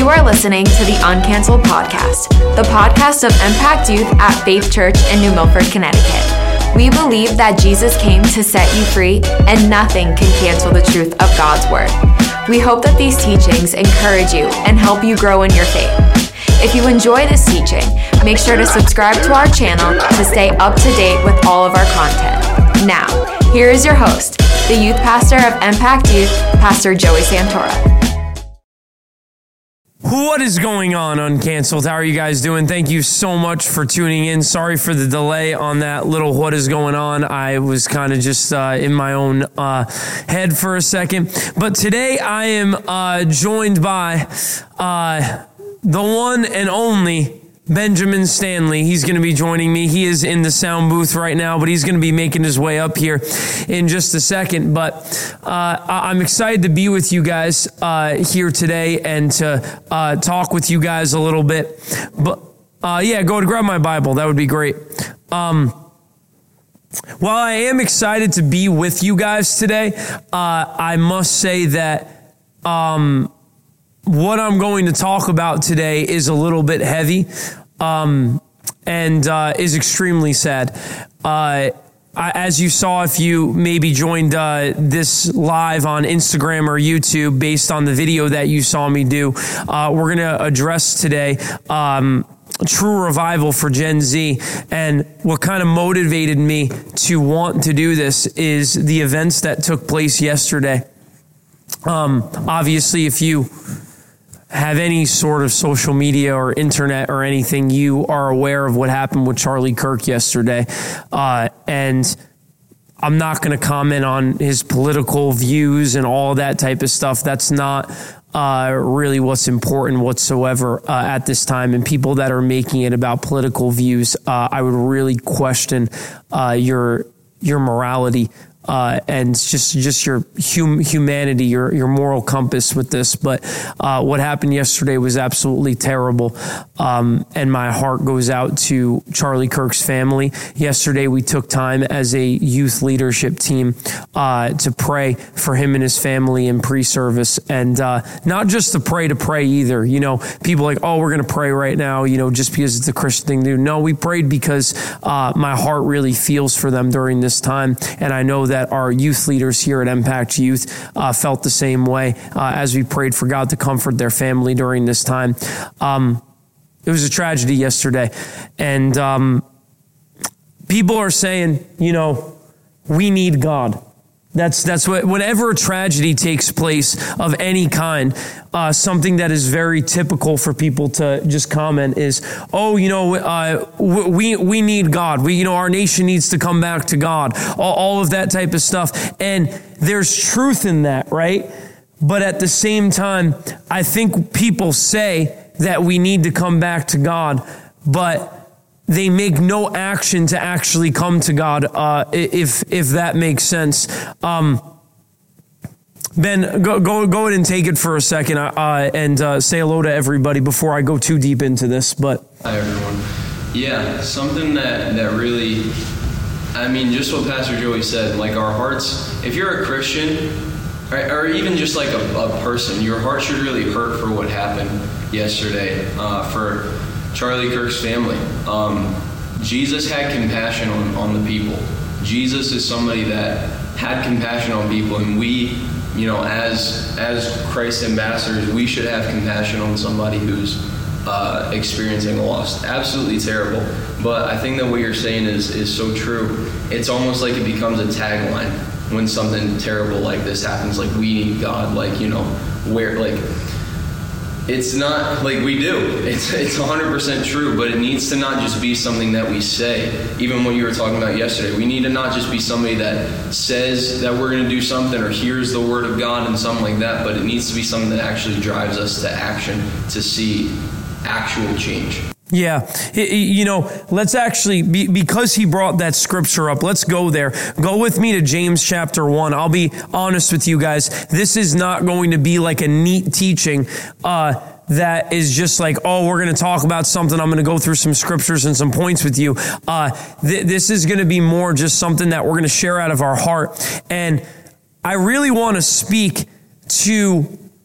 You are listening to the Uncanceled Podcast, the podcast of Impact Youth at Faith Church in New Milford, Connecticut. We believe that Jesus came to set you free, and nothing can cancel the truth of God's Word. We hope that these teachings encourage you and help you grow in your faith. If you enjoy this teaching, make sure to subscribe to our channel to stay up to date with all of our content. Now, here is your host, the youth pastor of Impact Youth, Pastor Joey Santora. What is going on, Uncanceled? How are you guys doing? Thank you so much for tuning in. Sorry for the delay on that little what is going on. I was kind of just in my own head for a second. But today I am joined by the one and only Benjamin Stanley. He's going to be joining me. He is in the sound booth right now, but he's going to be making his way up here in just a second. But I'm excited to be with you guys here today and to talk with you guys a little bit. But yeah, go to grab my Bible. That would be great. While I am excited to be with you guys today, I must say that what I'm going to talk about today is a little bit heavy and is extremely sad. As you saw, if you maybe joined this live on Instagram or YouTube based on the video that you saw me do, we're going to address today true revival for Gen Z. And what kind of motivated me to want to do this is the events that took place yesterday. Obviously, if you have any sort of social media or internet or anything, you are aware of what happened with Charlie Kirk yesterday. And I'm not going to comment on his political views and all that type of stuff. That's not really what's important whatsoever at this time. And people that are making it about political views, I would really question your morality. And just your humanity, your moral compass with this. But what happened yesterday was absolutely terrible. And my heart goes out to Charlie Kirk's family. Yesterday, we took time as a youth leadership team to pray for him and his family in pre-service. And not just to pray either. You know, people are like, oh, we're going to pray right now, you know, just because it's a Christian thing to do. No, we prayed because my heart really feels for them during this time. And I know that our youth leaders here at Impact Youth felt the same way as we prayed for God to comfort their family during this time. It was a tragedy yesterday. And people are saying, you know, we need God. That's what, whenever a tragedy takes place of any kind, something that is very typical for people to just comment is, oh, you know, we need God. Our nation needs to come back to God. All of that type of stuff. And there's truth in that, right? But at the same time, I think people say that we need to come back to God, but they make no action to actually come to God, if that makes sense. Ben, go ahead and take it for a second and say hello to everybody before I go too deep into this. But hi, everyone. Yeah, something that really, I mean, just what Pastor Joey said, like our hearts, if you're a Christian, or even just like a person, your heart should really hurt for what happened yesterday for Charlie Kirk's family. Jesus had compassion on the people. Jesus is somebody that had compassion on people, and we, you know, as Christ ambassadors, we should have compassion on somebody who's experiencing a loss. Absolutely terrible. But I think that what you're saying is so true. It's almost like it becomes a tagline when something terrible like this happens. Like, we need God. Like, you know, where, like, it's not like we do. It's 100% true, but it needs to not just be something that we say. Even what you were talking about yesterday, we need to not just be somebody that says that we're going to do something or hears the word of God and something like that, but it needs to be something that actually drives us to action, to see actual change. Yeah, you know, let's actually, because he brought that scripture up, let's go there. Go with me to James chapter 1. I'll be honest with you guys. This is not going to be like a neat teaching that is just like, oh, we're going to talk about something. I'm going to go through some scriptures and some points with you. This is going to be more just something that we're going to share out of our heart. And I really want to speak to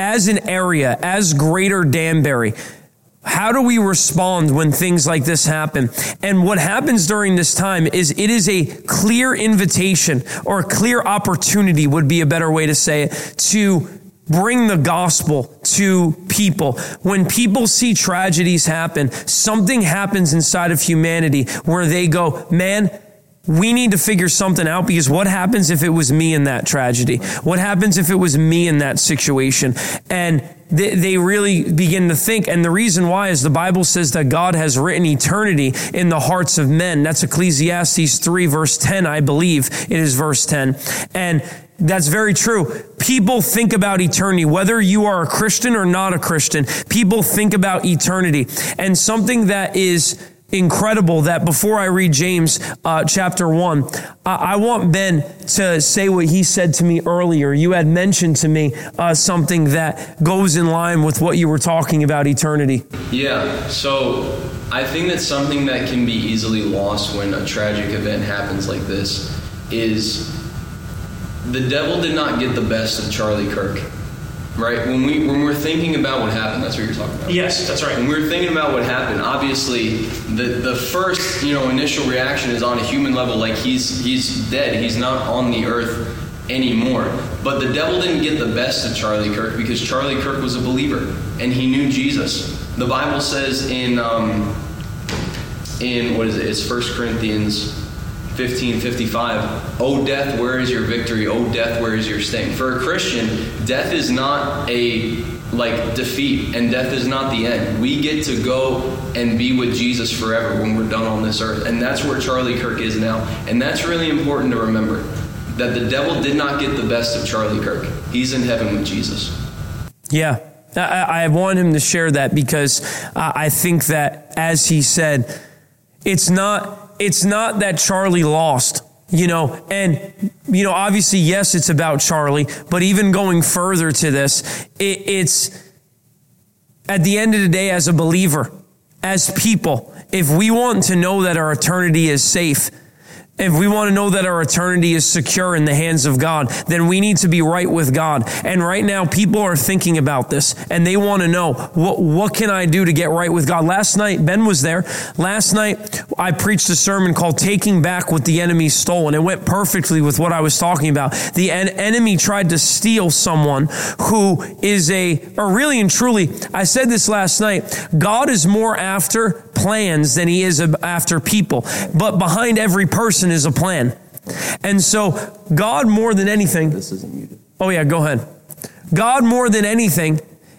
as an area, as Greater Danbury, how do we respond when things like this happen? And what happens during this time is it is a clear invitation, or a clear opportunity would be a better way to say it, to bring the gospel to people. When people see tragedies happen, something happens inside of humanity where they go, man, we need to figure something out, because what happens if it was me in that tragedy? What happens if it was me in that situation? And they really begin to think. And the reason why is the Bible says that God has written eternity in the hearts of men. That's Ecclesiastes 3 verse 10, I believe it is verse 10. And that's very true. People think about eternity, whether you are a Christian or not a Christian. People think about eternity. And something that is incredible, that before I read James chapter 1, I want Ben to say what he said to me earlier. You had mentioned to me something that goes in line with what you were talking about, eternity. Yeah, so I think that something that can be easily lost when a tragic event happens like this is the devil did not get the best of Charlie Kirk. Right? When we're thinking about what happened, that's what you're talking about. Yes, that's right. When we're thinking about what happened, obviously the first, initial reaction is on a human level, like he's dead. He's not on the earth anymore. But the devil didn't get the best of Charlie Kirk, because Charlie Kirk was a believer and he knew Jesus. The Bible says in what is it? It's 1 Corinthians 15:55, "O death, where is your victory? O death, where is your sting?" For a Christian, death is not a defeat, and death is not the end. We get to go and be with Jesus forever when we're done on this earth. And that's where Charlie Kirk is now. And that's really important to remember, that the devil did not get the best of Charlie Kirk. He's in heaven with Jesus. Yeah. I want him to share that, because I think that, as he said, it's not that Charlie lost, and, obviously, yes, it's about Charlie, but even going further to this, it's at the end of the day, as a believer, as people, if we want to know that our eternity is safe, if we want to know that our eternity is secure in the hands of God, then we need to be right with God. And right now, people are thinking about this, and they want to know, what can I do to get right with God? Last night, Ben was there. Last night, I preached a sermon called Taking Back What the Enemy Stole, and it went perfectly with what I was talking about. The enemy tried to steal someone who is really and truly, I said this last night, God is more after plans than he is after people. But behind every person is a plan. And so God more than anything... This isn't muted. Oh yeah, go ahead. God more than anything,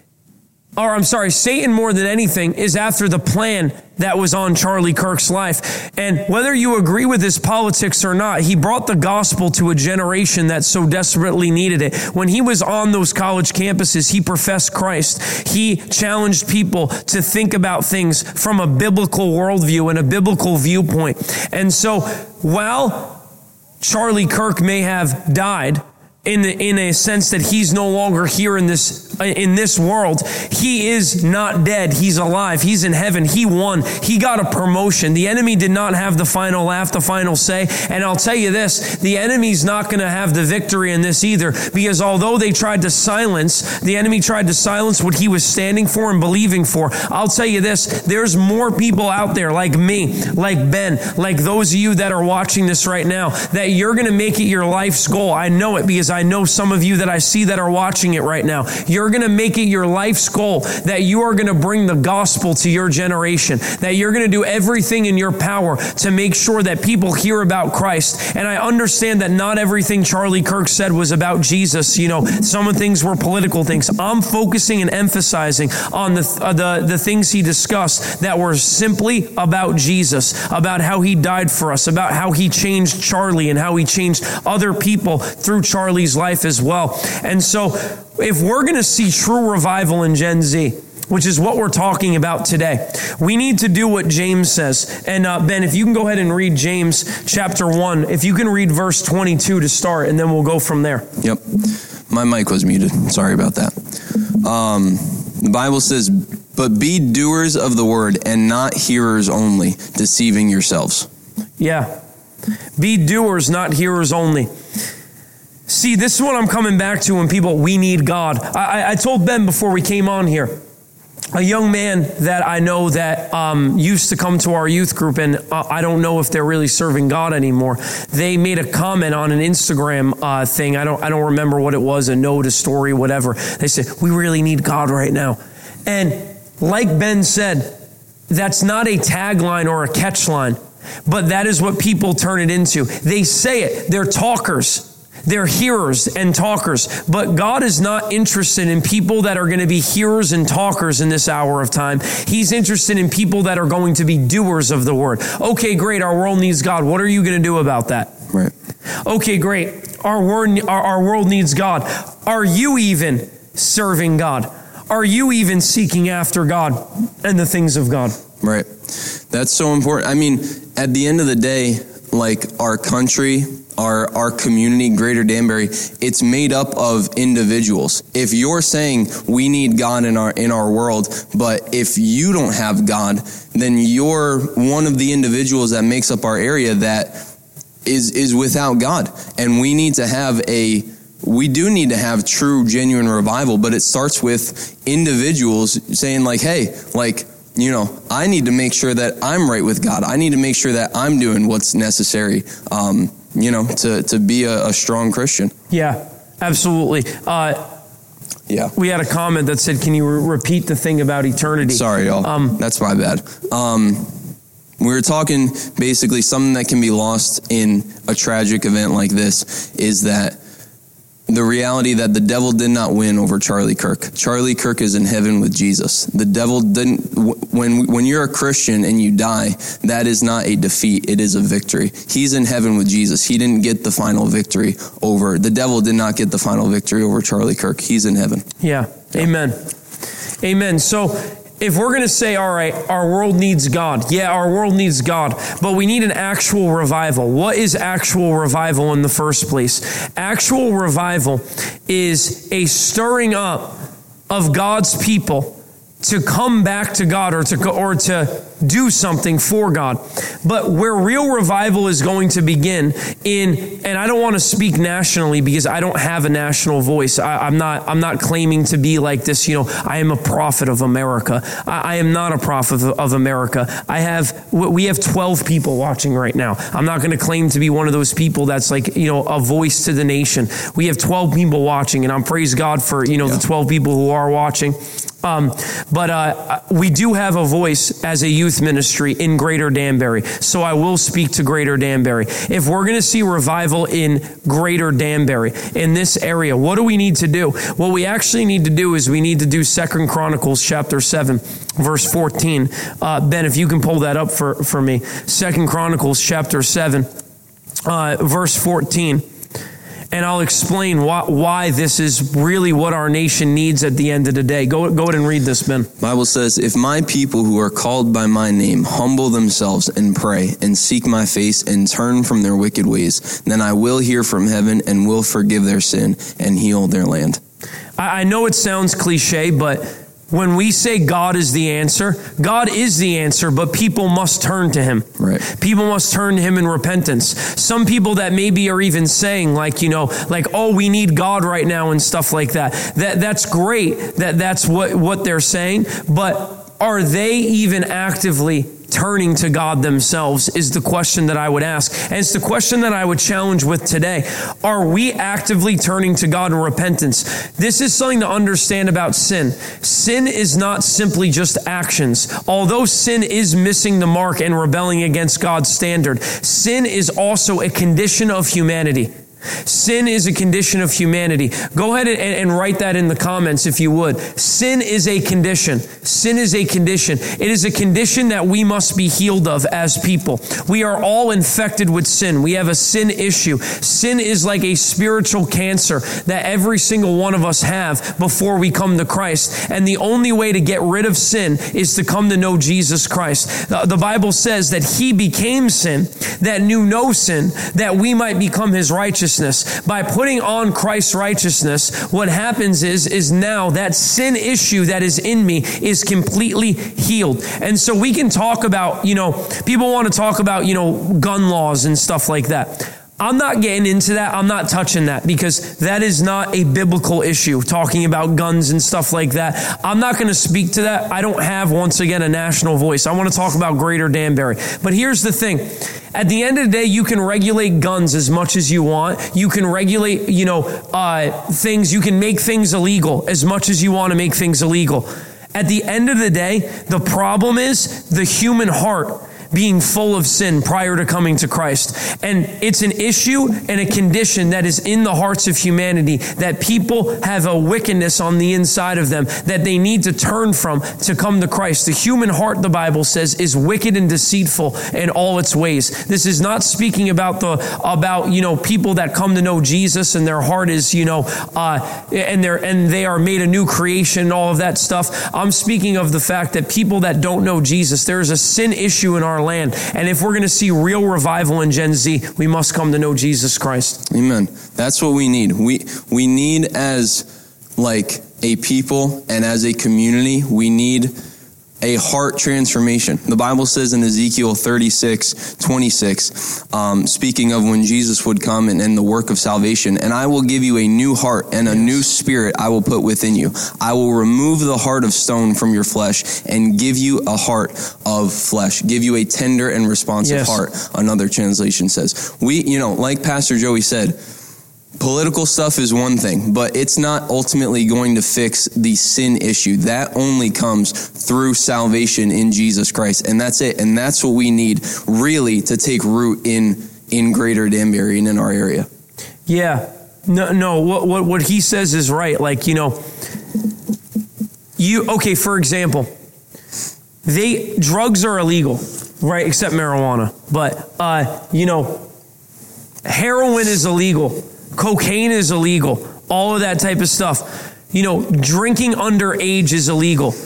Satan more than anything is after the plan that was on Charlie Kirk's life. And whether you agree with his politics or not, he brought the gospel to a generation that so desperately needed it. When he was on those college campuses, he professed Christ. He challenged people to think about things from a biblical worldview and a biblical viewpoint. And so while Charlie Kirk may have died, in a sense that he's no longer here in this world, he is not dead. He's alive. He's in heaven. He won. He got a promotion. The enemy did not have the final laugh, the final say. And I'll tell you this, the enemy's not going to have the victory in this either, because although the enemy tried to silence what he was standing for and believing for, I'll tell you this, there's more people out there like me, like Ben, like those of you that are watching this right now, that you're going to make it your life's goal. I know it, because I know some of you that I see that are watching it right now. You're going to make it your life's goal that you are going to bring the gospel to your generation, that you're going to do everything in your power to make sure that people hear about Christ. And I understand that not everything Charlie Kirk said was about Jesus. Some of the things were political things. I'm focusing and emphasizing on the things he discussed that were simply about Jesus, about how he died for us, about how he changed Charlie and how he changed other people through Charlie's life as well. And so if we're going to see true revival in Gen Z, which is what we're talking about today, we need to do what James says. And Ben, if you can go ahead and read James chapter 1, if you can read verse 22 to start, and then we'll go from there. Yep. My mic was muted. Sorry about that. The Bible says, "But be doers of the word and not hearers only, deceiving yourselves." Yeah. Be doers, not hearers only. See, this is what I'm coming back to when people, we need God. I told Ben before we came on here, a young man that I know that used to come to our youth group, and I don't know if they're really serving God anymore. They made a comment on an Instagram thing. I don't remember what it was, a note, a story, whatever. They said, we really need God right now. And like Ben said, that's not a tagline or a catch line, but that is what people turn it into. They say it. They're talkers. They're hearers and talkers, but God is not interested in people that are going to be hearers and talkers in this hour of time. He's interested in people that are going to be doers of the word. Okay, great. Our world needs God. What are you going to do about that? Right. Okay, great. Our world needs God. Are you even serving God? Are you even seeking after God and the things of God? Right. That's so important. I mean, at the end of the day, like our country, our community, Greater Danbury, it's made up of individuals. If you're saying we need God in our world, but if you don't have God, then you're one of the individuals that makes up our area that is without God. And we do need to have true, genuine revival, but it starts with individuals saying like, hey, like, you know, I need to make sure that I'm right with God. I need to make sure that I'm doing what's necessary, you know, to be a strong Christian. Yeah, absolutely. Yeah. We had a comment that said, can you repeat the thing about eternity? Sorry, y'all. That's my bad. We were talking basically something that can be lost in a tragic event like this is that the reality that the devil did not win over Charlie Kirk. Charlie Kirk is in heaven with Jesus. The devil didn't, when you're a Christian and you die, that is not a defeat, it is a victory. He's in heaven with Jesus. He didn't get the final victory the devil did not get the final victory over Charlie Kirk. He's in heaven. Yeah. Amen. Amen. So if we're going to say, all right, our world needs God. Yeah, our world needs God, but we need an actual revival. What is actual revival in the first place? Actual revival is a stirring up of God's people to come back to God or to do something for God. But where real revival is going to begin and I don't want to speak nationally because I don't have a national voice. I'm not claiming to be like this, you know, I am a prophet of America. I am not a prophet of America. We have 12 people watching right now. I'm not going to claim to be one of those people that's like, you know, a voice to the nation. We have 12 people watching, and I'm praise God for, you know, the 12 people who are watching. But we do have a voice as a youth ministry in Greater Danbury. So I will speak to Greater Danbury. If we're going to see revival in Greater Danbury, in this area, what do we need to do? What we actually need to do is we need to do 2 Chronicles chapter 7, verse 14. Ben, if you can pull that up for me. 2 Chronicles chapter 7, verse 14. And I'll explain why this is really what our nation needs at the end of the day. Go ahead and read this, Ben. Bible says, if my people who are called by my name humble themselves and pray and seek my face and turn from their wicked ways, then I will hear from heaven and will forgive their sin and heal their land. I know it sounds cliche, but when we say God is the answer, God is the answer, but people must turn to him. Right. People must turn to him in repentance. Some people that maybe are even saying like, you know, like, oh, we need God right now and stuff like that. That's great that's what they're saying, but are they even actively turning to God themselves is the question that I would ask. And it's the question that I would challenge with today. Are we actively turning to God in repentance? This is something to understand about sin. Sin is not simply just actions. Although sin is missing the mark and rebelling against God's standard, sin is also a condition of humanity. Sin is a condition of humanity. Go ahead and write that in the comments if you would. Sin is a condition. Sin is a condition. It is a condition that we must be healed of as people. We are all infected with sin. We have a sin issue. Sin is like a spiritual cancer that every single one of us have before we come to Christ. And the only way to get rid of sin is to come to know Jesus Christ. The Bible says that he became sin that knew no sin, that we might become his righteousness. By putting on Christ's righteousness, what happens is now that sin issue that is in me is completely healed. And so we can talk about, you know, people want to talk about, you know, gun laws and stuff like that. I'm not getting into that. I'm not touching that because that is not a biblical issue, talking about guns and stuff like that. I'm not going to speak to that. I don't have, once again, a national voice. I want to talk about Greater Danbury. But here's the thing. At the end of the day, you can regulate guns as much as you want. You can regulate, things. You can make things illegal as much as you want to make things illegal. At the end of the day, the problem is the human heart being full of sin prior to coming to Christ. And it's an issue and a condition that is in the hearts of humanity, that people have a wickedness on the inside of them that they need to turn from to come to Christ. The human heart, the Bible says, is wicked and deceitful in all its ways. This is not speaking about people that come to know Jesus and their heart is, and they are made a new creation and all of that stuff. I'm speaking of the fact that people that don't know Jesus, there is a sin issue in our land. And if we're going to see real revival in Gen Z, we must come to know Jesus Christ. Amen. That's what we need. We need, as like a people and as a community, we need a heart transformation. The Bible says in Ezekiel 36:26, speaking of when Jesus would come and the work of salvation, and I will give you a new heart and a new spirit I will put within you. I will remove the heart of stone from your flesh and give you a heart of flesh. Give you a tender and responsive heart, another translation says. Like Pastor Joey said, political stuff is one thing, but it's not ultimately going to fix the sin issue. That only comes through salvation in Jesus Christ. And that's it. And that's what we need really to take root in Greater Danbury and in our area. Yeah. No, what he says is right. Like, for example, drugs are illegal, right? Except marijuana. But, heroin is illegal. Cocaine is illegal. All of that type of stuff. Drinking underage is illegal.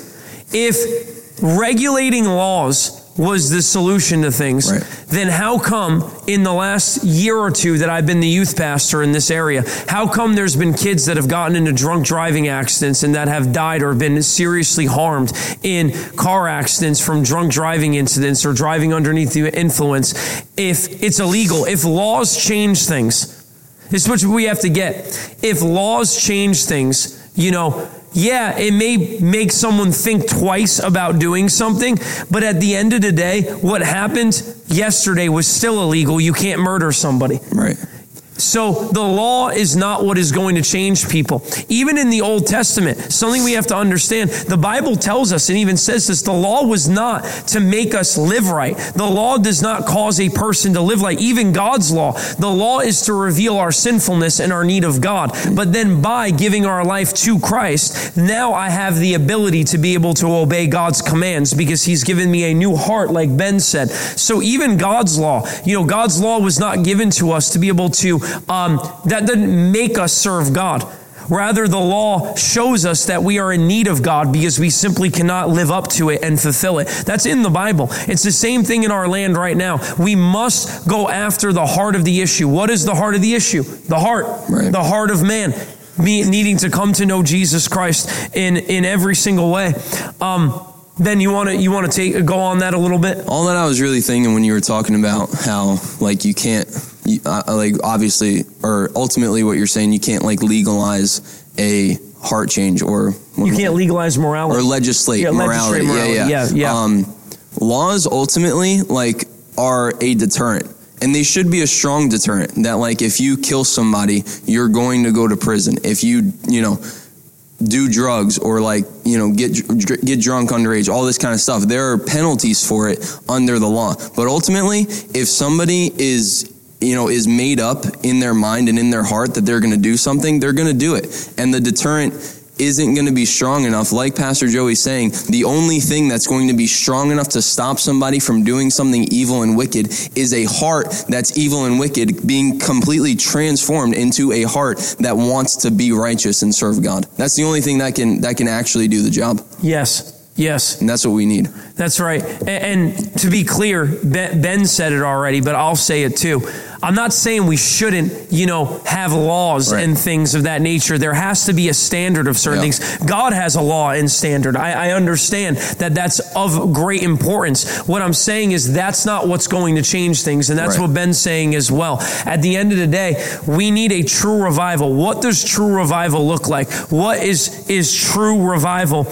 If regulating laws was the solution to things, then how come in the last year or two that I've been the youth pastor in this area, how come there's been kids that have gotten into drunk driving accidents and that have died or been seriously harmed in car accidents from drunk driving incidents or driving underneath the influence? If it's illegal, if laws change things, this is what we have to get. If laws change things, it may make someone think twice about doing something, but at the end of the day, what happened yesterday was still illegal. You can't murder somebody. Right. So the law is not what is going to change people. Even in the Old Testament, something we have to understand, the Bible tells us and even says this, the law was not to make us live right. The law does not cause a person to live right. Even God's law, the law is to reveal our sinfulness and our need of God. But then by giving our life to Christ, now I have the ability to be able to obey God's commands because he's given me a new heart, like Ben said. So even God's law, God's law was not given to us to be able to that doesn't make us serve God. Rather, the law shows us that we are in need of God because we simply cannot live up to it and fulfill it. That's in the Bible. It's the same thing in our land right now. We must go after the heart of the issue. What is the heart of the issue? The heart. Right. The heart of man. Needing to come to know Jesus Christ in every single way. Ben, you want to go on that a little bit? All that I was really thinking when you were talking about how you can't obviously, or ultimately what you're saying, you can't legalize a heart change or you can't legalize morality or legislate morality. Yeah. Laws ultimately are a deterrent. And they should be a strong deterrent that if you kill somebody, you're going to go to prison. If you do drugs or get drunk underage, all this kind of stuff, there are penalties for it under the law. But ultimately, if somebody is made up in their mind and in their heart that they're going to do something, they're going to do it. And the deterrent isn't going to be strong enough. Like Pastor Joey's saying, the only thing that's going to be strong enough to stop somebody from doing something evil and wicked is a heart that's evil and wicked being completely transformed into a heart that wants to be righteous and serve God. That's the only thing that can actually do the job. Yes. And that's what we need. That's right. And to be clear, Ben said it already, but I'll say it too. I'm not saying we shouldn't, have laws Right. and things of that nature. There has to be a standard of certain things. God has a law and standard. I understand that that's of great importance. What I'm saying is that's not what's going to change things. And that's Right. what Ben's saying as well. At the end of the day, we need a true revival. What does true revival look like? What is true revival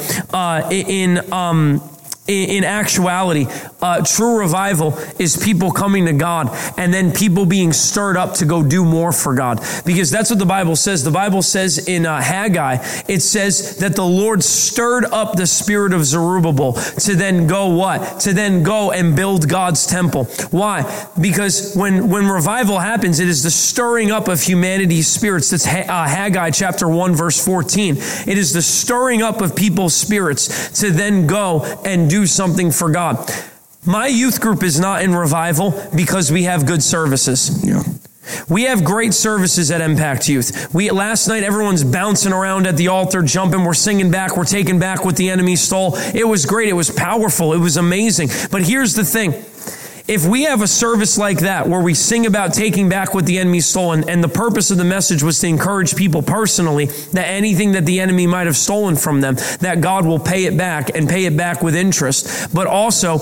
in actuality? True revival is people coming to God and then people being stirred up to go do more for God. Because that's what the Bible says. The Bible says in Haggai, it says that the Lord stirred up the spirit of Zerubbabel to then go what? To then go and build God's temple. Why? Because when revival happens, it is the stirring up of humanity's spirits. That's Haggai chapter 1 verse 14. It is the stirring up of people's spirits to then go and do something for God. My youth group is not in revival because we have good services. Yeah. We have great services at Impact Youth. Last night, everyone's bouncing around at the altar, jumping. We're singing back. We're taking back what the enemy stole. It was great. It was powerful. It was amazing. But here's the thing. If we have a service like that where we sing about taking back what the enemy stole, and the purpose of the message was to encourage people personally that anything that the enemy might have stolen from them, that God will pay it back and pay it back with interest, but also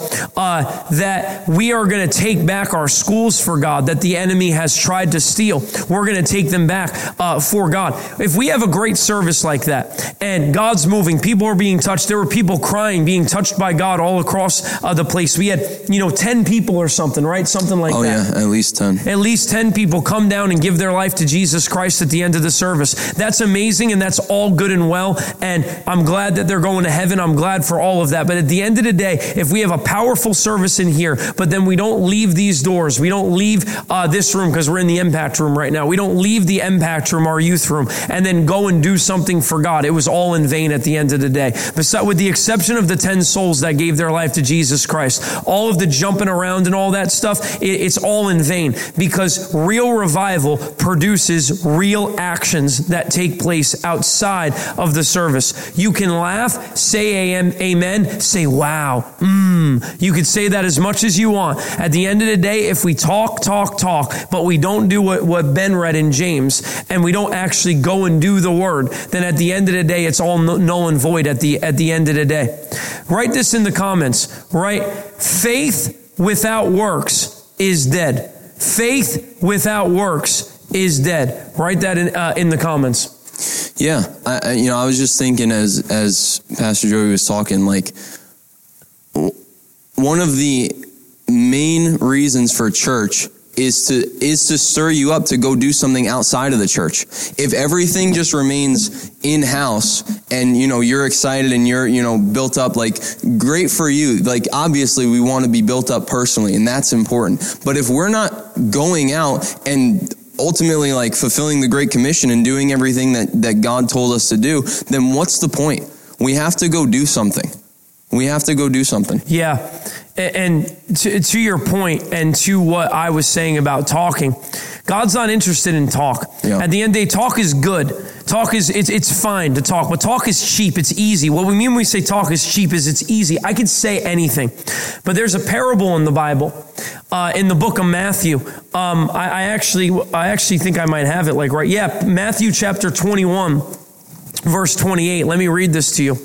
that we are going to take back our schools for God that the enemy has tried to steal. We're going to take them back for God. If we have a great service like that and God's moving, people are being touched. There were people crying, being touched by God all across the place. We had, 10 people or something, right? Something like that. Oh yeah, at least 10. At least 10 people come down and give their life to Jesus Christ at the end of the service. That's amazing, and that's all good and well, and I'm glad that they're going to heaven. I'm glad for all of that. But at the end of the day, if we have a powerful service in here, but then we don't leave these doors, we don't leave this room because we're in the Impact room right now. We don't leave the Impact room, our youth room, and then go and do something for God. It was all in vain at the end of the day. But with the exception of the 10 souls that gave their life to Jesus Christ, all of the jumping around and all that stuff, it's all in vain, because real revival produces real actions that take place outside of the service. You can laugh, say amen, say wow. You could say that as much as you want. At the end of the day, if we talk, but we don't do what Ben read in James, and we don't actually go and do the word, then at the end of the day, it's all null and void at the end of the day. Write this in the comments, right? Faith without works is dead. Faith without works is dead. Write that in the comments. Yeah, I was just thinking as Pastor Joey was talking, like, one of the main reasons for church is to stir you up to go do something outside of the church. If everything just remains in-house and, you're excited and you're, built up, like, great for you. Like, obviously we want to be built up personally, and that's important. But if we're not going out and ultimately, like, fulfilling the Great Commission and doing everything that God told us to do, then what's the point? We have to go do something. We have to go do something. Yeah. And to your point and to what I was saying about talking, God's not interested in talk. Yeah. At the end of the day, talk is good. Talk is, it's fine to talk, but talk is cheap. It's easy. What we mean when we say talk is cheap is it's easy. I could say anything, but there's a parable in the Bible, in the book of Matthew. I actually think I might have it like right. Yeah. Matthew chapter 21, verse 28. Let me read this to you.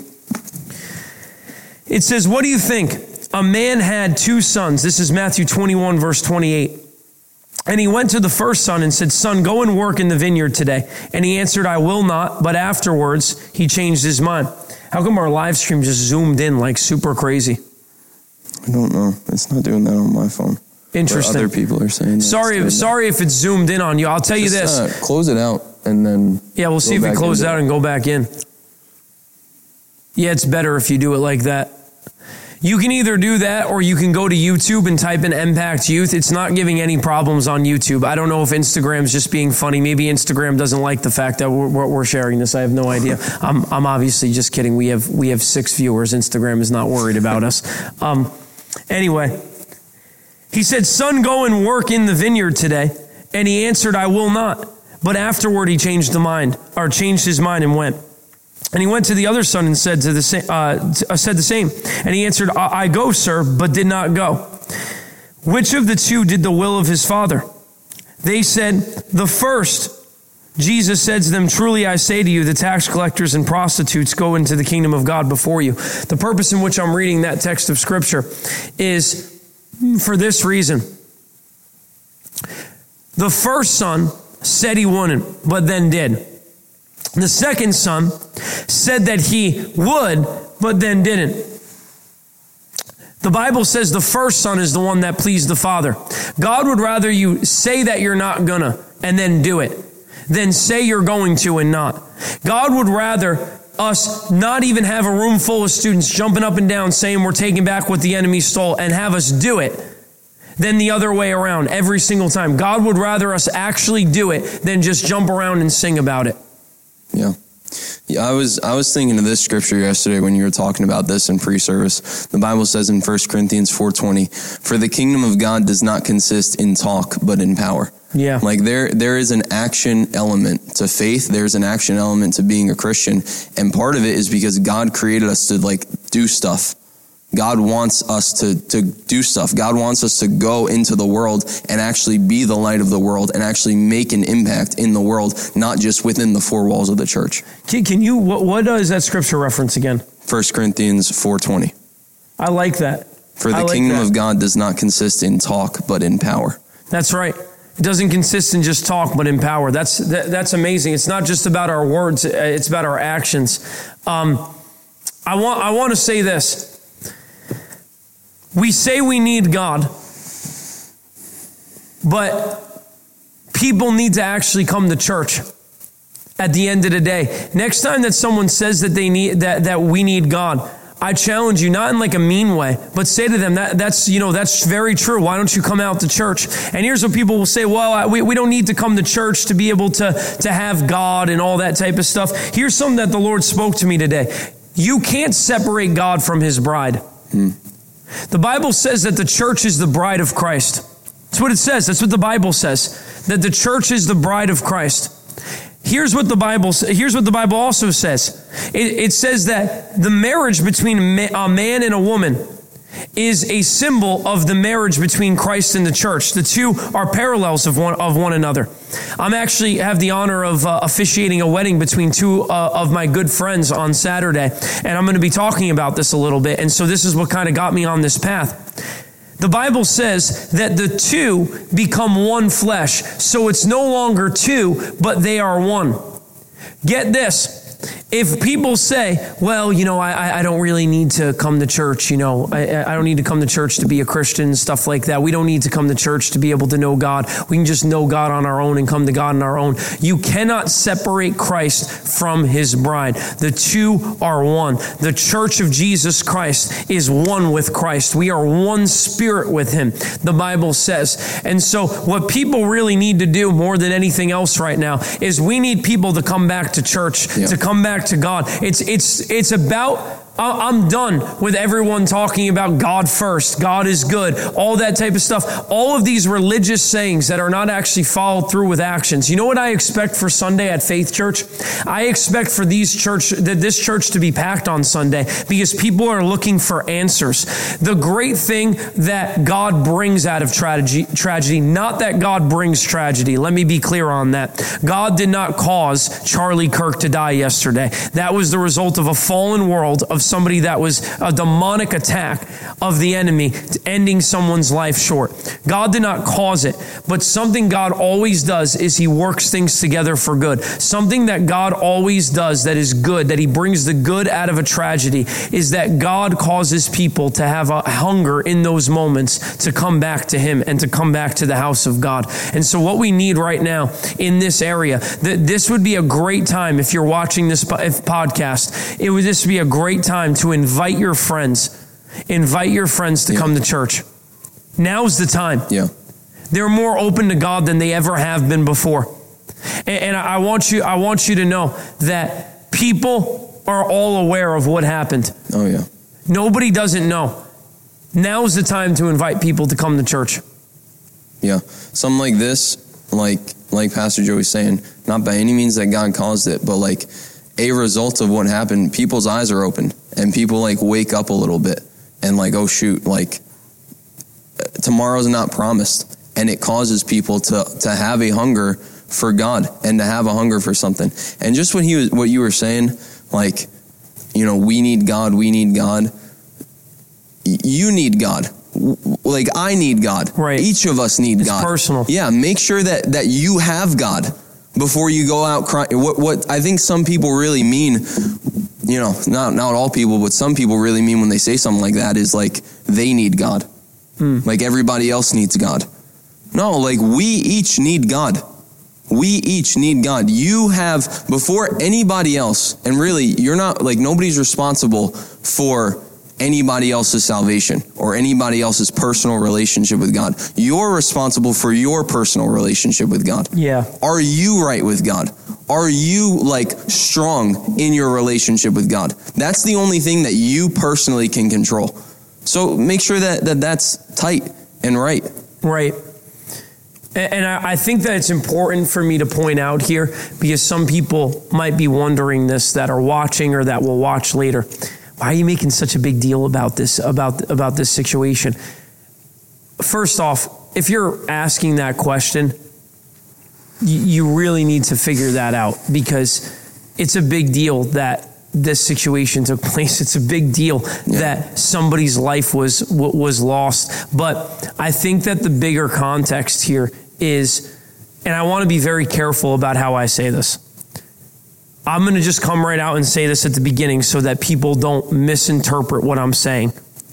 It says, what do you think? A man had 2 sons. This is Matthew 21, verse 28. And he went to the first son and said, son, go and work in the vineyard today. And he answered, I will not. But afterwards, he changed his mind. How come our live stream just zoomed in like super crazy? I don't know. It's not doing that on my phone. Interesting. But other people are saying that. Sorry if it's zoomed in on you. I'll tell you this. Close it out and then... Yeah, we'll see if we close it out and go back in. Yeah, it's better if you do it like that. You can either do that or you can go to YouTube and type in Impact Youth. It's not giving any problems on YouTube. I don't know if Instagram's just being funny. Maybe Instagram doesn't like the fact that we're sharing this. I have no idea. I'm obviously just kidding. We have 6 viewers. Instagram is not worried about us. Anyway, he said, son, go and work in the vineyard today. And he answered, I will not. But afterward he changed his mind and went. And he went to the other son and said the same. And he answered, I go, sir, but did not go. Which of the 2 did the will of his father? They said, the first, Jesus said to them, truly I say to you, the tax collectors and prostitutes go into the kingdom of God before you. The purpose in which I'm reading that text of scripture is for this reason. The first son said he wouldn't, but then did. The second son said that he would, but then didn't. The Bible says the first son is the one that pleased the Father. God would rather you say that you're not gonna and then do it than say you're going to and not. God would rather us not even have a room full of students jumping up and down saying we're taking back what the enemy stole and have us do it than the other way around every single time. God would rather us actually do it than just jump around and sing about it. Yeah. Yeah, I was thinking of this scripture yesterday when you were talking about this in pre-service. The Bible says in 1 Corinthians 4:20, for the kingdom of God does not consist in talk, but in power. Yeah. Like there is an action element to faith. There's an action element to being a Christian. And part of it is because God created us to do stuff. God wants us to do stuff. God wants us to go into the world and actually be the light of the world and actually make an impact in the world, not just within the four walls of the church. Can you, what is that scripture reference again? 1 Corinthians 4:20. I like that. For the kingdom of God does not consist in talk, but in power. That's right. It doesn't consist in just talk, but in power. That's amazing. It's not just about our words. It's about our actions. I want to say this. We say we need God, but people need to actually come to church at the end of the day. Next time that someone says that they need that we need God, I challenge you, not in like a mean way, but say to them that's very true. Why don't you come out to church? And here's what people will say: well, we don't need to come to church to be able to have God and all that type of stuff. Here's something that the Lord spoke to me today. You can't separate God from his bride. The Bible says that the church is the bride of Christ. That's what it says. That's what the Bible says. That the church is the bride of Christ. Here's what the Bible also says. It says that the marriage between a man and a woman is a symbol of the marriage between Christ and the church. The two are parallels of one another. I'm actually have the honor of officiating a wedding between two of my good friends on Saturday, and I'm going to be talking about this a little bit. And so this is what kind of got me on this path. The Bible says that the two become one flesh. So it's no longer two, but they are one. Get this. If people say, well, I don't really need to come to church, I don't need to come to church to be a Christian, stuff like that. We don't need to come to church to be able to know God. We can just know God on our own and come to God on our own. You cannot separate Christ from his bride. The two are one. The church of Jesus Christ is one with Christ. We are one spirit with him, the Bible says. And so what people really need to do more than anything else right now is we need people to come back to church, to come back to God. It's about, I'm done with everyone talking about God first. God is good. All that type of stuff. All of these religious sayings that are not actually followed through with actions. You know what I expect for Sunday at Faith Church? I expect for this church to be packed on Sunday because people are looking for answers. The great thing that God brings out of tragedy, not that God brings tragedy. Let me be clear on that. God did not cause Charlie Kirk to die yesterday. That was the result of a fallen world, of somebody that was a demonic attack of the enemy, ending someone's life short. God did not cause it, but something God always does is he works things together for good. Something that God always does that is good, that he brings the good out of a tragedy, is that God causes people to have a hunger in those moments to come back to him and to come back to the house of God. And so what we need right now in this area, this would be a great time if you're watching this podcast, this would be a great time to invite your friends to come to church. Now's the time. Yeah. They're more open to God than they ever have been before. And I want you to know that people are all aware of what happened. Oh yeah. Nobody doesn't know. Now's the time to invite people to come to church. Yeah. Something like this, like Pastor Joey's saying, not by any means that God caused it, but a result of what happened, people's eyes are open and people wake up a little bit and oh shoot, tomorrow's not promised. and it causes people to have a hunger for God and to have a hunger for something. And just what you were saying, like, you know, we need God. You need God. Like, I need God. Right. Each of us need God. It's personal. Yeah, make sure that you have God before you go out crying. What I think some people really mean, you know, not all people, but some people really mean when they say something like that is like they need God. Like everybody else needs God. No, like we each need God. We each need God. You have, before anybody else, and really, you're not, like, nobody's responsible for anybody else's salvation or anybody else's personal relationship with God. You're responsible for your personal relationship with God. Yeah. Are you right with God? Are you, like, strong in your relationship with God? That's the only thing that you personally can control. So make sure that's tight and right. Right. And I think that it's important for me to point out here, because some people might be wondering this that are watching or that will watch later. Why are you making such a big deal about this, about this situation? First off, if you're asking that question, you really need to figure that out, because it's a big deal that this situation took place. It's a big deal that somebody's life was lost. But I think that the bigger context here is, and I want to be very careful about how I say this. I'm going to just come right out and say this at the beginning so that people don't misinterpret what I'm saying.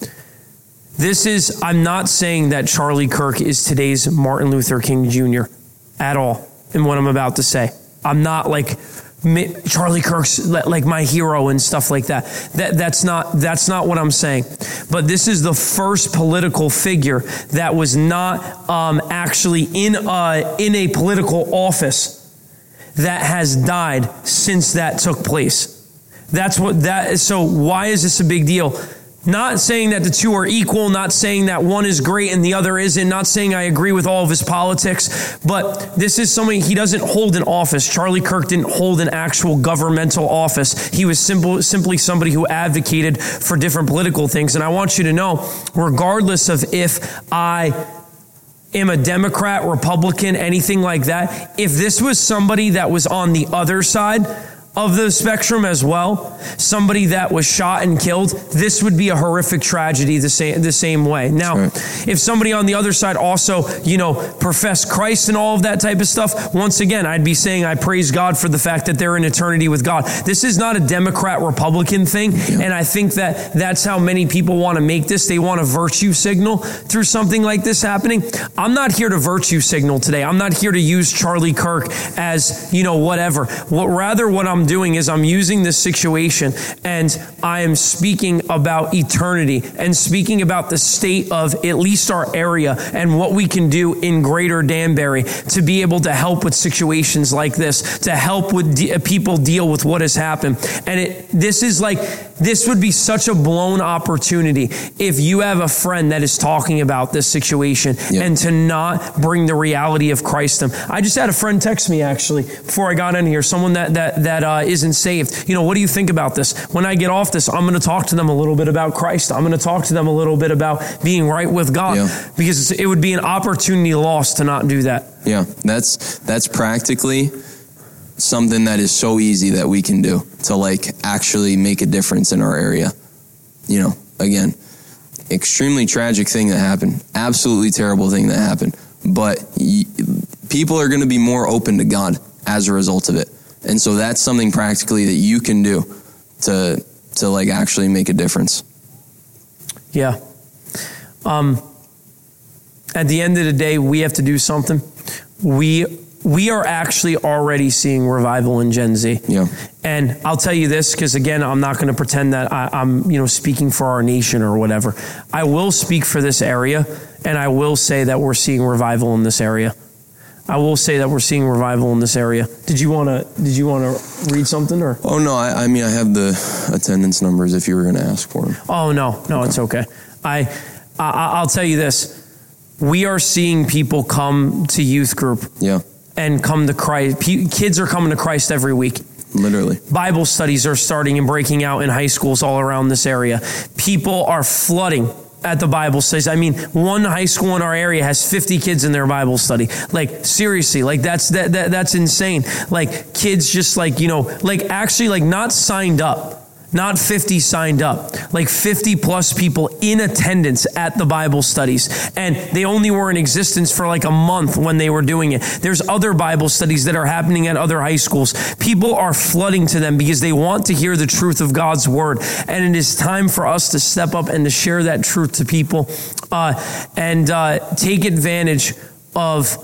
I'm not saying that Charlie Kirk is today's Martin Luther King Jr. at all in what I'm about to say. I'm not like Charlie Kirk's like my hero and stuff like that. That's not what I'm saying. But this is the first political figure that was not actually in a political office that has died since that took place. So why is this a big deal? Not saying that the two are equal, not saying that one is great and the other isn't, not saying I agree with all of his politics, but this is somebody, he doesn't hold an office. Charlie Kirk didn't hold an actual governmental office. He was simply somebody who advocated for different political things. And I want you to know, regardless of if I am a Democrat, Republican, anything like that, if this was somebody that was on the other side of the spectrum as well, somebody that was shot and killed, this would be a horrific tragedy the same way. Now, if somebody on the other side also, professed Christ and all of that type of stuff, once again, I'd be saying I praise God for the fact that they're in eternity with God. This is not a Democrat-Republican thing, and I think that that's how many people want to make this. They want a virtue signal through something like this happening. I'm not here to virtue signal today. I'm not here to use Charlie Kirk as, whatever. What I'm doing is I'm using this situation and I am speaking about eternity and speaking about the state of at least our area and what we can do in Greater Danbury to be able to help with situations like this, to help with people deal with what has happened. And this would be such a blown opportunity if you have a friend that is talking about this situation and to not bring the reality of Christ to them. I just had a friend text me actually before I got in here, someone that isn't saved. What do you think about this? When I get off this, I'm going to talk to them a little bit about Christ. I'm going to talk to them a little bit about being right with God, because it would be an opportunity lost to not do that. Yeah, that's practically something that is so easy that we can do to actually make a difference in our area. Again, extremely tragic thing that happened, absolutely terrible thing that happened, but people are going to be more open to God as a result of it. And so that's something practically that you can do to actually make a difference. Yeah. At the end of the day, we have to do something. We are actually already seeing revival in Gen Z. Yeah. And I'll tell you this, because again, I'm not going to pretend that I'm speaking for our nation or whatever. I will speak for this area, and I will say that we're seeing revival in this area. I will say that we're seeing revival in this area. Did you want to read something or? Oh no, I have the attendance numbers if you were going to ask for them. Oh no, it's okay. I'll tell you this. We are seeing people come to youth group. Yeah. And come to Christ. Kids are coming to Christ every week. Literally. Bible studies are starting and breaking out in high schools all around this area. People are flooding at the Bible studies. I mean, one high school in our area has 50 kids in their Bible study. Like, seriously, like that's insane. Like, kids just like, like actually like not signed up. Not 50 signed up, like 50 plus people in attendance at the Bible studies. And they only were in existence for like a month when they were doing it. There's other Bible studies that are happening at other high schools. People are flooding to them because they want to hear the truth of God's word. And it is time for us to step up and to share that truth to people and take advantage of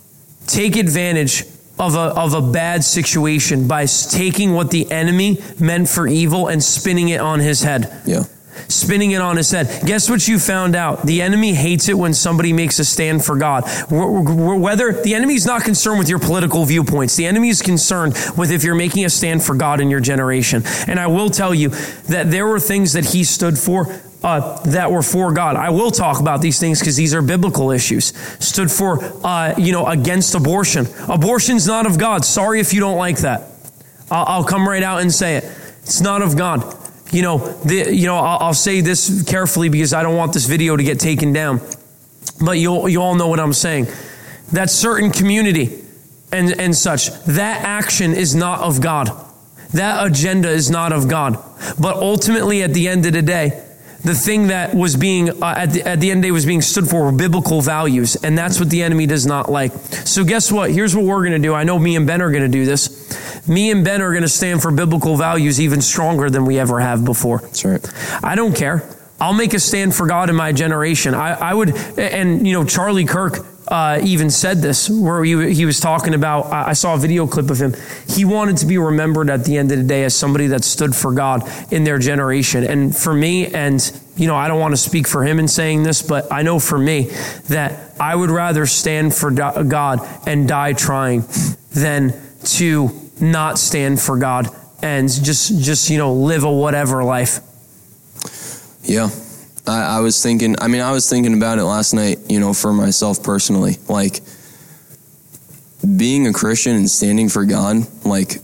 a bad situation by taking what the enemy meant for evil and spinning it on his head. Yeah. Spinning it on his head. Guess what you found out? The enemy hates it when somebody makes a stand for God. Whether the enemy's not concerned with your political viewpoints, the enemy is concerned with if you're making a stand for God in your generation. And I will tell you that there were things that he stood for that were for God. I will talk about these things because these are biblical issues. Stood for, against abortion. Abortion's not of God. Sorry if you don't like that. I'll come right out and say it. It's not of God. I'll say this carefully because I don't want this video to get taken down. But you all know what I'm saying. That certain community and such, that action is not of God. That agenda is not of God. But ultimately, at the end of the day, the thing that was being, at the end of the day, was being stood for were biblical values. And that's what the enemy does not like. So guess what? Here's what we're going to do. I know me and Ben are going to do this. Me and Ben are going to stand for biblical values even stronger than we ever have before. That's right. I don't care. I'll make a stand for God in my generation. I would, and Charlie Kirk even said this, where he was talking about, I saw a video clip of him. He wanted to be remembered at the end of the day as somebody that stood for God in their generation. And for me, and I don't want to speak for him in saying this, but I know for me that I would rather stand for God and die trying than to not stand for God and just live a whatever life. Yeah. I was thinking about it last night, for myself personally, like being a Christian and standing for God, like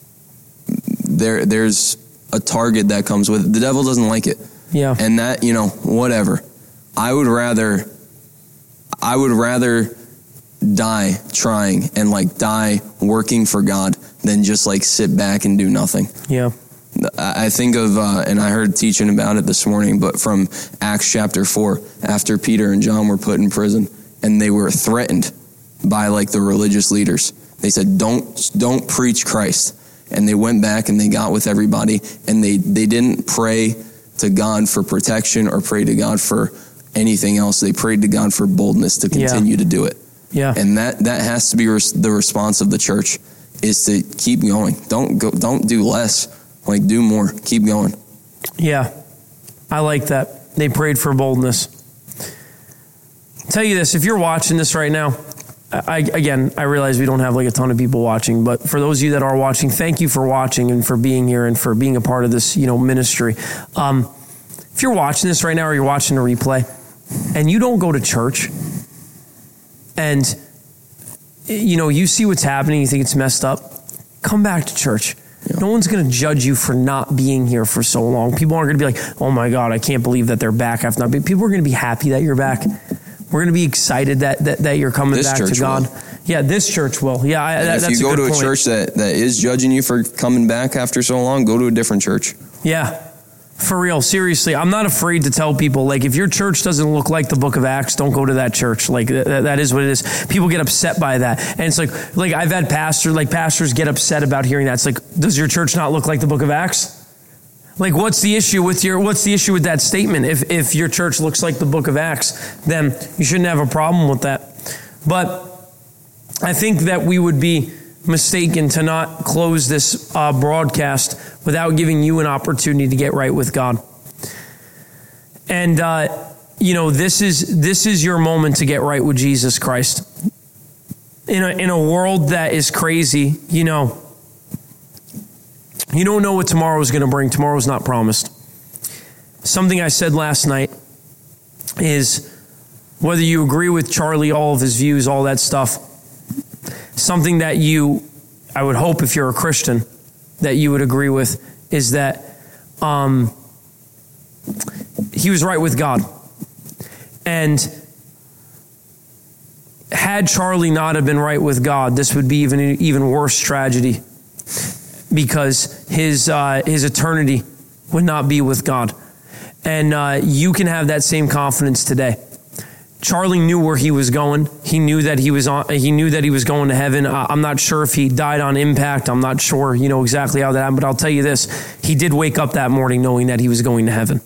there's a target that comes with it. The devil doesn't like it. Yeah. And that, whatever. I would rather die trying and die working for God than just sit back and do nothing. Yeah. I think of, and I heard teaching about it this morning, but from Acts chapter 4, after Peter and John were put in prison and they were threatened by the religious leaders. They said, don't preach Christ. And they went back and they got with everybody and they didn't pray to God for protection or pray to God for anything else. They prayed to God for boldness to continue to do it. Yeah. And that has to be the response of the church, is to keep going. Don't do less. Do more. Keep going. Yeah, I like that. They prayed for boldness. I'll tell you this, if you're watching this right now, I realize we don't have a ton of people watching, but for those of you that are watching, thank you for watching and for being here and for being a part of this, ministry. If you're watching this right now or you're watching a replay and you don't go to church and, you see what's happening, you think it's messed up, come back to church. Yeah. No one's going to judge you for not being here for so long. People aren't going to be like, oh my God, I can't believe that they're back after not being. People are going to be happy that you're back. We're going to be excited that you're coming back to God. Will. Yeah, this church will. Yeah, that's a good point. If you go to a church that is judging you for coming back after so long, go to a different church. Yeah. For real, seriously, I'm not afraid to tell people, if your church doesn't look like the book of Acts, don't go to that church. That is what it is. People get upset by that. And it's I've had pastors get upset about hearing that. It's does your church not look like the book of Acts? What's the issue with that statement? If your church looks like the book of Acts, then you shouldn't have a problem with that. But I think that we would be mistaken to not close this broadcast without giving you an opportunity to get right with God. And this is your moment to get right with Jesus Christ. In a world that is crazy, you don't know what tomorrow is going to bring. Tomorrow's not promised. Something I said last night is, whether you agree with Charlie, all of his views, all that stuff, something that I would hope if you're a Christian, that you would agree with, is that he was right with God. And had Charlie not have been right with God, this would be even worse tragedy, because his eternity would not be with God. And you can have that same confidence today. Charlie knew where he was going. He knew that he was going to heaven. I'm not sure if he died on impact. I'm not sure, exactly how that happened. But I'll tell you this: he did wake up that morning knowing that he was going to heaven.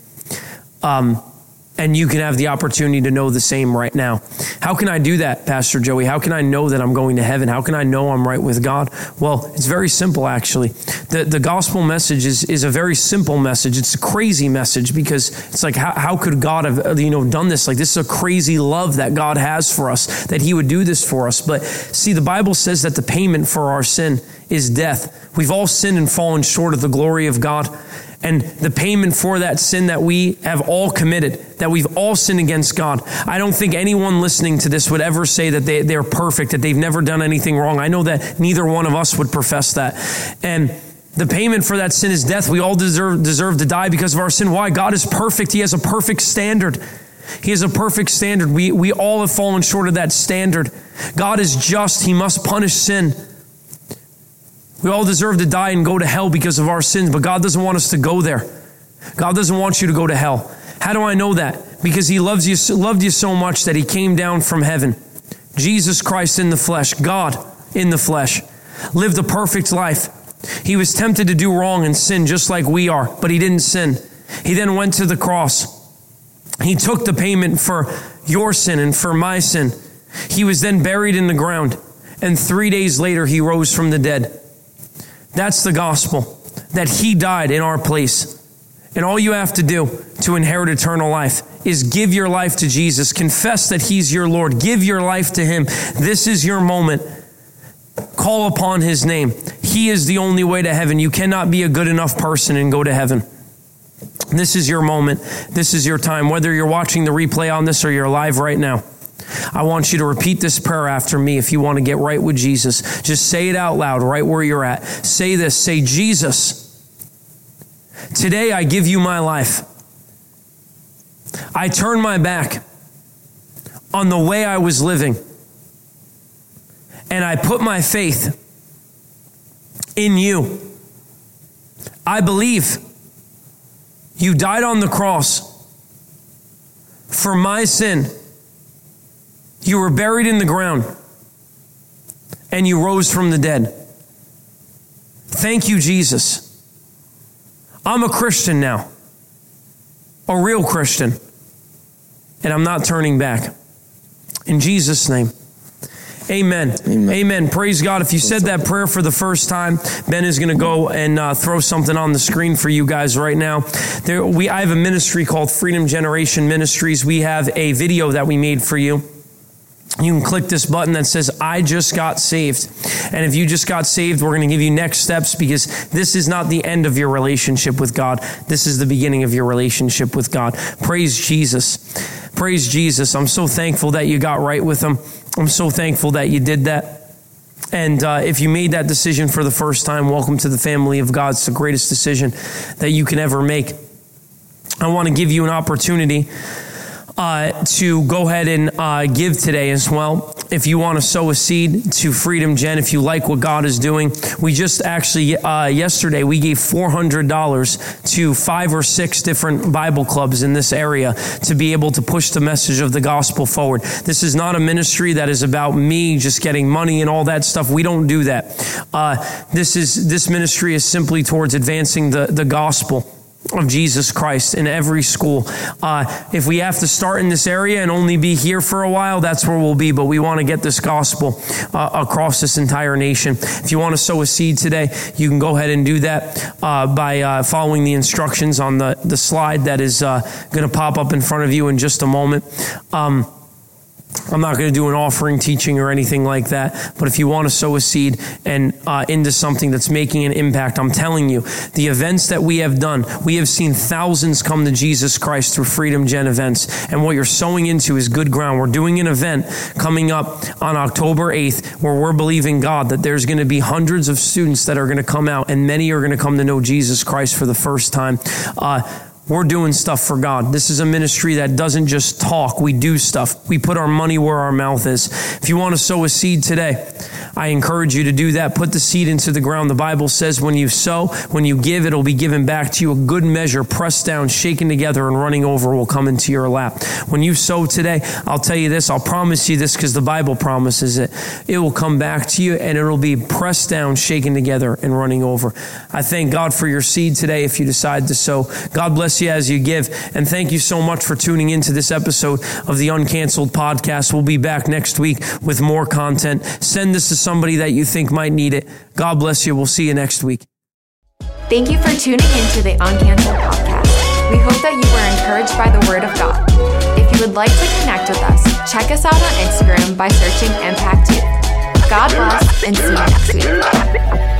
And you can have the opportunity to know the same right now. How can I do that, Pastor Joey? How can I know that I'm going to heaven? How can I know I'm right with God? Well, it's very simple, actually. The gospel message is a very simple message. It's a crazy message, because it's like, how could God have done this? Like, this is a crazy love that God has for us, that he would do this for us. But see, the Bible says that the payment for our sin is death. We've all sinned and fallen short of the glory of God. And the payment for that sin that we have all committed, that we've all sinned against God. I don't think anyone listening to this would ever say that they're perfect, that they've never done anything wrong. I know that neither one of us would profess that. And the payment for that sin is death. We all deserve to die because of our sin. Why? God is perfect. He has a perfect standard. He has a perfect standard. We all have fallen short of that standard. God is just. He must punish sin. We all deserve to die and go to hell because of our sins, but God doesn't want us to go there. God doesn't want you to go to hell. How do I know that? Because he loved you so much that he came down from heaven. Jesus Christ in the flesh, God in the flesh, lived a perfect life. He was tempted to do wrong and sin just like we are, but he didn't sin. He then went to the cross. He took the payment for your sin and for my sin. He was then buried in the ground, and 3 days later he rose from the dead. That's the gospel, that he died in our place. And all you have to do to inherit eternal life is give your life to Jesus. Confess that he's your Lord. Give your life to him. This is your moment. Call upon his name. He is the only way to heaven. You cannot be a good enough person and go to heaven. This is your moment. This is your time. Whether you're watching the replay on this or you're live right now, I want you to repeat this prayer after me if you want to get right with Jesus. Just say it out loud right where you're at. Say this. Say, Jesus, today I give you my life. I turn my back on the way I was living, and I put my faith in you. I believe you died on the cross for my sin. You were buried in the ground, and you rose from the dead. Thank you, Jesus. I'm a Christian now, a real Christian, and I'm not turning back. In Jesus' name, amen. Amen. Amen. Praise God. If you said that prayer for the first time, Ben is going to go and throw something on the screen for you guys right now. I have a ministry called Freedom Generation Ministries. We have a video that we made for you. You can click this button that says, I just got saved. And if you just got saved, we're going to give you next steps, because this is not the end of your relationship with God. This is the beginning of your relationship with God. Praise Jesus. Praise Jesus. I'm so thankful that you got right with him. I'm so thankful that you did that. And if you made that decision for the first time, welcome to the family of God. It's the greatest decision that you can ever make. I want to give you an opportunity to go ahead and give today as well. If you want to sow a seed to Freedom Gen, if you like what God is doing, we just actually, yesterday, we gave $400 to 5 or 6 different Bible clubs in this area to be able to push the message of the gospel forward. This is not a ministry that is about me just getting money and all that stuff. We don't do that. This ministry is simply towards advancing the gospel of Jesus Christ in every school. If we have to start in this area and only be here for a while, that's where we'll be. But we want to get this gospel across this entire nation. If you want to sow a seed today, you can go ahead and do that by following the instructions on the slide that is going to pop up in front of you in just a moment. I'm not going to do an offering teaching or anything like that, but if you want to sow a seed and into something that's making an impact, I'm telling you, the events that we have done, we have seen thousands come to Jesus Christ through Freedom Gen events, and what you're sowing into is good ground. We're doing an event coming up on October 8th where we're believing God that there's going to be hundreds of students that are going to come out, and many are going to come to know Jesus Christ for the first time. We're doing stuff for God. This is a ministry that doesn't just talk. We do stuff. We put our money where our mouth is. If you want to sow a seed today, I encourage you to do that. Put the seed into the ground. The Bible says when you sow, when you give, it'll be given back to you. A good measure, pressed down, shaken together, and running over will come into your lap. When you sow today, I'll tell you this. I'll promise you this because the Bible promises it. It will come back to you and it'll be pressed down, shaken together, and running over. I thank God for your seed today if you decide to sow. God bless you as you give. And thank you so much for tuning into this episode of the Uncanceled Podcast. We'll be back next week with more content. Send this to somebody that you think might need it. God bless you. We'll see you next week. Thank you for tuning into the Uncanceled Podcast. We hope that you were encouraged by the Word of God. If you would like to connect with us, check us out on Instagram by searching Impact Youth. God bless and see you next week.